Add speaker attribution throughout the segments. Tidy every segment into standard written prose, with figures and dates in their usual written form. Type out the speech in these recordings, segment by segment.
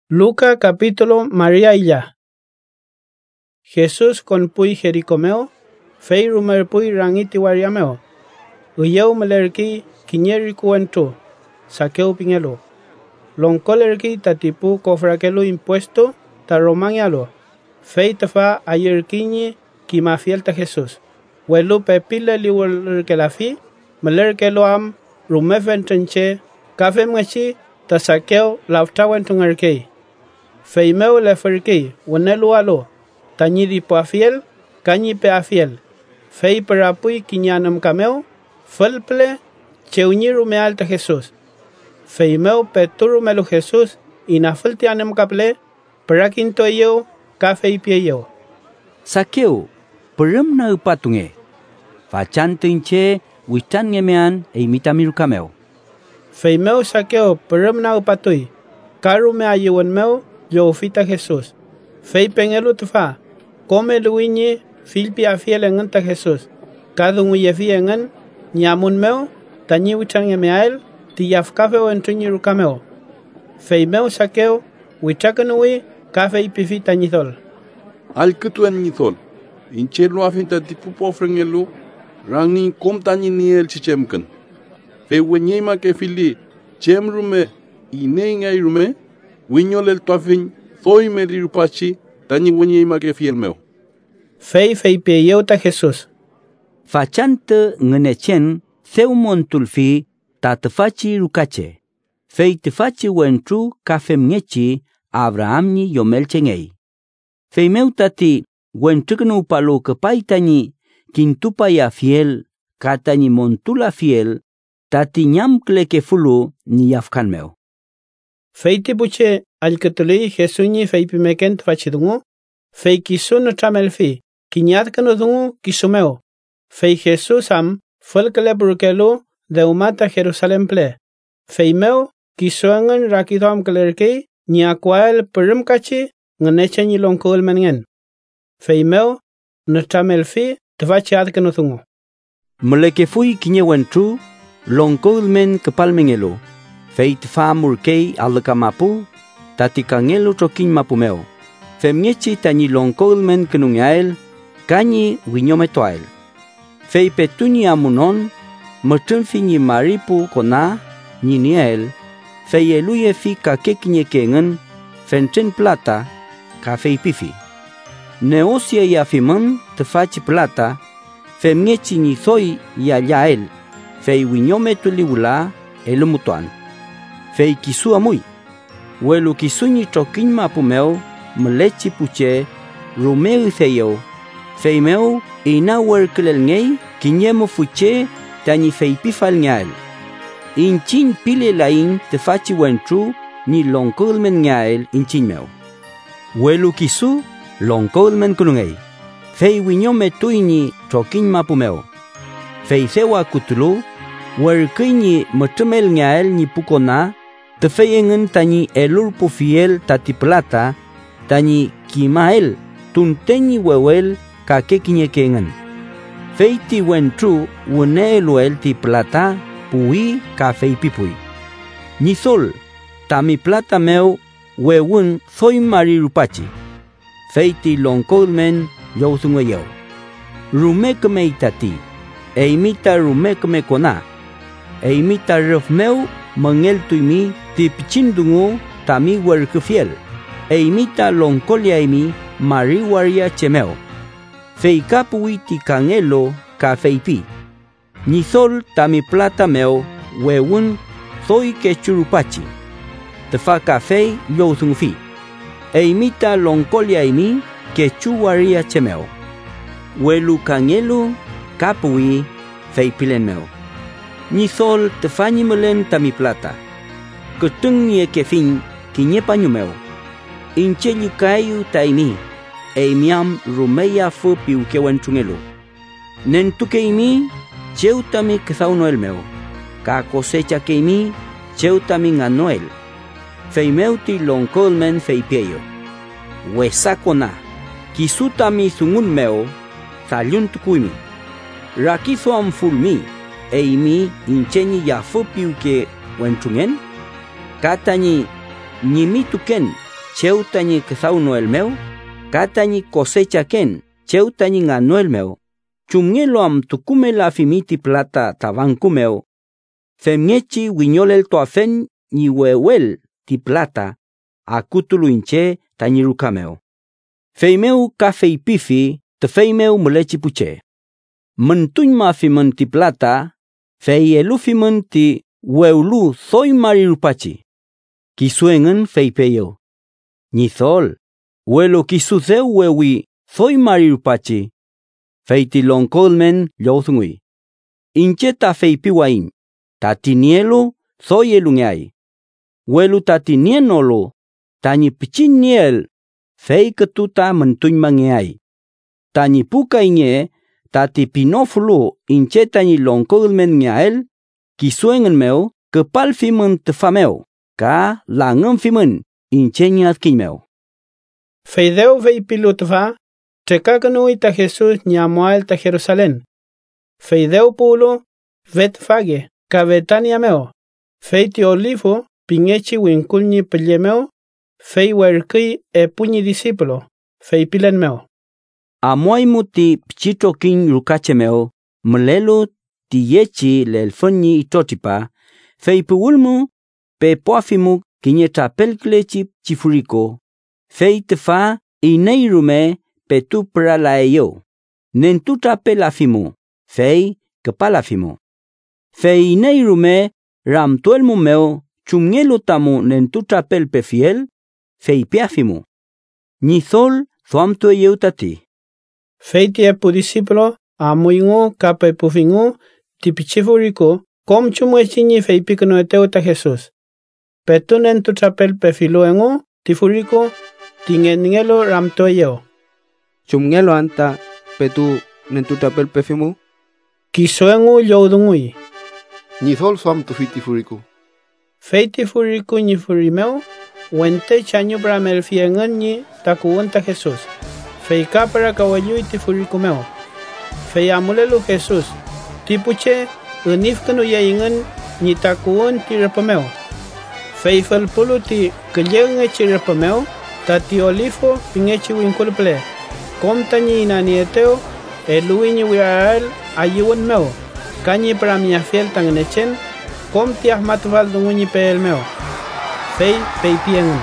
Speaker 1: Luca capítulo María illa. Jesús con pui Jericomeo, fei rumer pui rangiti wariameo. Uyeu melerki kinyeri kuentu, sakeu pingelo. Lonkolerki tatipu kofrakelu impuesto, ta romangialo. Fei tafa ayerkinyi kimafielta Jesús. Welu pepile liwelkelafi, melerkelo am rumefentenche, kafe mwachi, ta sakeu laftawentungerkei. Feimeu le ferkei, wenelu alo, tanyidi pafiel, kanyi pe afiel. Fei perapui kinyanam cameo, felple, cheuniru me alta Jesús. Feimeu peturu melu Jesús, inafiltianem kaple, perakinto yo, kafe pie yo.
Speaker 2: Sakeu, perem na upatunge. Facan tinche, witan ngemean, mitamiru cameo.
Speaker 1: Feimeu sakeu, perem na upatui, karu me ayuan meu, yo fita Jesús. Fei pengelu tufa, come luiñi, filpi afiel enganta Jesús. Kadung uyefi engan, nyamun meu, tanyi witan ngemeael, tiyaf kafe o entunyi rukameo. Fei meu sakeu, witakanui, kafe ipifi tanyithol.
Speaker 3: Alketuan nithol, inchelu afinta tipu pofrengelu, rangni kom tanyi niel chichemken. Fei wenyema ke fili, chemrume, inengai rume, wiñol el tuafin, thoi merirupachi, tanyi wenyema ke fielmeo.
Speaker 1: Fei peyeuta Jesús.
Speaker 2: Facante ngenechen, theumon tulfi, tatfachi rukache. Fei tfachi wentru kafe mngechi, Abrahamni yomelchengei. Fei meu tati, wentruknu palo kepaitani, kintupa ya fiel, katani montula fiel, tati nyam kleke fulu ni yafkan meu.
Speaker 1: Fei tibuche alketuli Jesuni fei pimekent fachidungo, fei kisun tramelfi, kinyat kanudungo kisumeo. Fei Jesus am, fulkele burkelu, de umata Jerusalem ple. Fei meu, kisuangan rakithom klerkei, nyakwal perimkachi, nganeche ni longkul mengen. Fei meu, tramelfi, tvachiat kanudungo.
Speaker 2: Meleke fui kinye wentru, longkul men kepalmengelo. Fei tfa murkei alakamapu, tati kangelo trokin mapumeo. Femnyechi tani longkol men kenungael, kanyi winyometoael. Fei petuni amunon, mertunfi ni maripu kona, ni niel, fei eluye fi kakekinye kengen, fenten plata, ka fei pifi. Neosia ya fiman, tefachi plata, femnyechi ni thoi ya yael, fei winyometuliwula, elumutuan. Fei kisu amui. Welu kisuni trokin mapumeo, melechi puche, rumeu theyo. Fei meu, ina werkelel ngei, kinyemo fuche, tani fei pifal ngael. Inchin pile lain te fachi wentru, ni longkolmen ngael inchin meu. Welu kisu, longkolmen kunungei. Fei winyome tuini trokin mapumeo. Fei thewa kutulu, werkini metemel ngael ni pukona, tefeyengen tani elur pufiel tati plata, tani kimael, tunteni wewel kakekinye kengen. Feiti wentru wune eluel ti plata, pui ka fei pipui. Nisol, tami plata meu, wewun thoi marirupachi. Feiti longkolmen yothunga yau. Rumekme itati, eimita rumekme kona. Eimita ref meu, mangel tuimi, tipchindungu, tami werkefiel. Eimita longkolia imi, mariwaria chemeo. Fei kapui ti kangelo, ka feipi. Nisol tami plata meo, wewun, thoi kechurupachi. Tefa ka fei, yothungfi. Eimita longkolia imi, kechuwaria chemeo. Welu kangelo, kapui, fei pilen meo. Nisol tefanyi melen tami plata. Ketung ye kefin kinye panyumeo. Inche yukayu taimi. Eimiam rumeya fu piu ke wentrungelo. Nentuke imi cheu tami kethau noel meo. Ka cosecha ke imi cheu tami nga noel. Feimeuti longkolmen feipieyo. Wesakona. Kisutami sungun meo. Thaliun tukuimi. Rakithuam fulmi. Eimi inchenyi ya fu piu ke wentrungen. Katani nyimituken cheu tañi kthau noel meu, ka tañi cosecha ken, cheu tañi nga noel meu. Chumngelo am tukume la fimiti plata tabanku meu. Femngechi wiñolel toafen ni wewel ti plata, akutulu inche tañi rukameu. Feimeu ka feipifi, te feimeu mulechi puche. Mentuñ ma fimen ti plata, fei elufimen ti weulu thoi marirupachi. Kisuengen feipeyeu. Nithol, welo kisudeu wewi thoi marirupachi. Feiti lonkolmen yothungui. Inche ta feipiwain, tatinielu thoi elungai. Welu tatinienolo, tani pichiniel, fei ketuta mentuñ mangeai. Tani puka inye, tati pinofulu inche tani lonkolmen ngael, kisuengen meu, kepal fimen tefameu, ka langem fimen, inche nyat kimeu.
Speaker 1: Feideu veipilu tva, trekakanu ta Jesus nyamual ta Jerusalén. Feideu pulo, vet fage, ka Betania meo. Feiti olivo, pingechi winkulni pelemeo, fei werkui e puñi discípulo, fei pilen meo.
Speaker 2: Amoy muti pchito king rukachemeo, mlelo tiyechi lelfoni itotipa, fei puulmu, pe poafimu kinyeta pelklechi chifuriko, fei tefa ineirume pe tu pralaeyo, nentuta pelafimu, fei kepalafimu. Fei ineirume ram tuelmu meo, chumngelo tamu nentuta pelpe fiel, fei piafimu. Nithol thuamtu yeutati.
Speaker 1: Feiti epu discípulo, amuingo kapa epufingo, tipichifurico, com chumuechini fei pikano eteuta Jesus. Petunen tu chapel pefiluengo, tifurico, tingengelo ramtoyeo.
Speaker 4: Chumngelo anta, petu nentu chapel pefimu?
Speaker 1: Kisoengo youdungui.
Speaker 5: Nithol suam tu fitifurico.
Speaker 1: Feiti furico ni furimeo, wente chanyo bramel fiengan ni takuunta Jesus. Fei kapara kawayu iti furico meo. Fei amulelu Jesus. Tipuche, unifkanu yaingan ni takuun ti repameo. Fei falpulu ti kelyeng echi repameo, tati olifo pingechi winkulple. Komta ni inanieteo, elui ni wiaal ayuan meo. Kanyi para mi afiel tangenechen, komti ahmatval dungunyi pel meo. Fei piengan.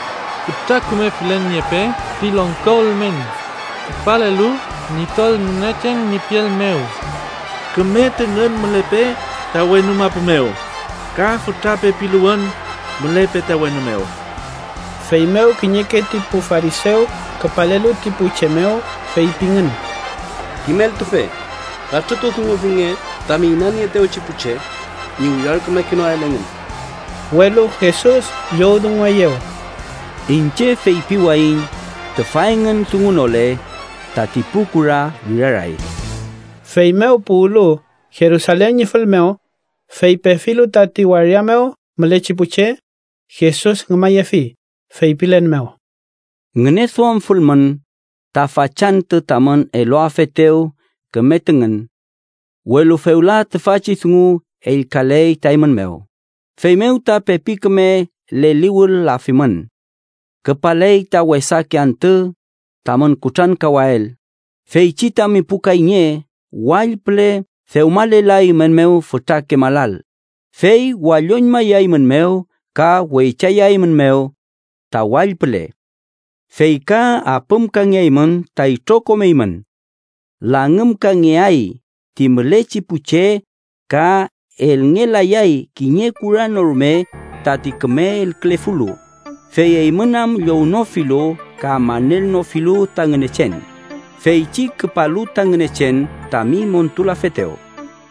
Speaker 6: Utakume filen niepe, pilon kolmen. Palelu, ni tol nechen ni piel meu. Kemete ngen melepe, tawenu mapumeo. Ka futape piluan, melepe tawenu meo.
Speaker 1: Fei meu kinyeke tipu fariseo, kepalelu tipu chemeo, fei pingan.
Speaker 7: Kimel tufe, katutu tungu finge, tami inani eteo chipuche, ni uyar kumekino ailengen.
Speaker 1: Welo Jesus yodungwayeo.
Speaker 2: Inche fei piwain, te faengan tungunole, tatipukura wirarai.
Speaker 1: Fei meu pulo, Jerusalén yifalmeo, fei pefilu tati wariameo, malechipuche, Jesus ngamayafi, fei pilen meo.
Speaker 2: Ngenesuam fulman, ta fachante taman eloafeteo, kemetengen. Welu feula te fachisungu, el kalei taiman meo. Fei meu ta pepikeme le liwul lafiman. Kepalei ta wesaki ante, taman kutan kawael. Fei chita mi pukainye, walple, feumale lai men meu futake malal. Fei walionma yai men meu, ka weichayai men meu, ta walple. Fei ka apem ka ngeiman, ta itoko meiman. Langem ka ngeai, ti melechi puche, ka el ngelayai kinye kura norme, tati keme el klefulu. Fei eimenam younofilo, ka manel nofilo tangenechen. Fei chi kepalu tangenechen, tami montula feteo.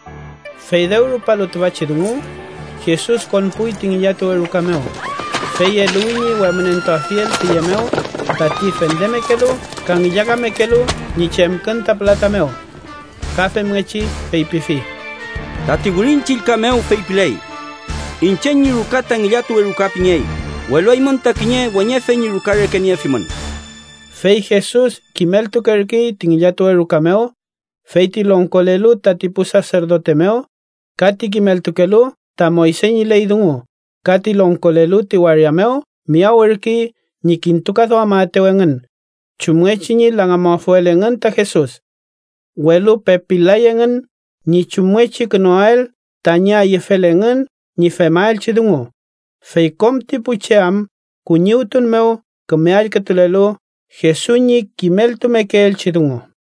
Speaker 1: Fei deuru palu tevachidungu, Jesus konpui tingiyato erukameo. Fei eluini wamenento afiel tiyameo, tati fendemekelu, kangiyagamekelu, nichemken taplatameo. Kafe mwechi fei pifi.
Speaker 2: Tati gurinchil kameo fei pilei. Inchenyi rukata ngiyatu erukapinyei. Welo imonta kinye wanyefe ni rukare kenia fiman.
Speaker 1: Fei Jesus kimeltu kerki tingiyato erukameo, fei tilonkolelu tatipu sacerdotemeo, kati kimeltu kelu ta Moiseñi leidungu, kati lonkolelu tiwariameo, miawerki ni kintukado amatewengen. Chumwechi lang amafuelengen ta Jesus. Welu pepilayengen ni chumwechi kenoael tanya yefelengen ni femael chidungo. Feikom tipucheam kunyutun meu kemeal ketulelo Jesús ni kimel tumekel chidungo.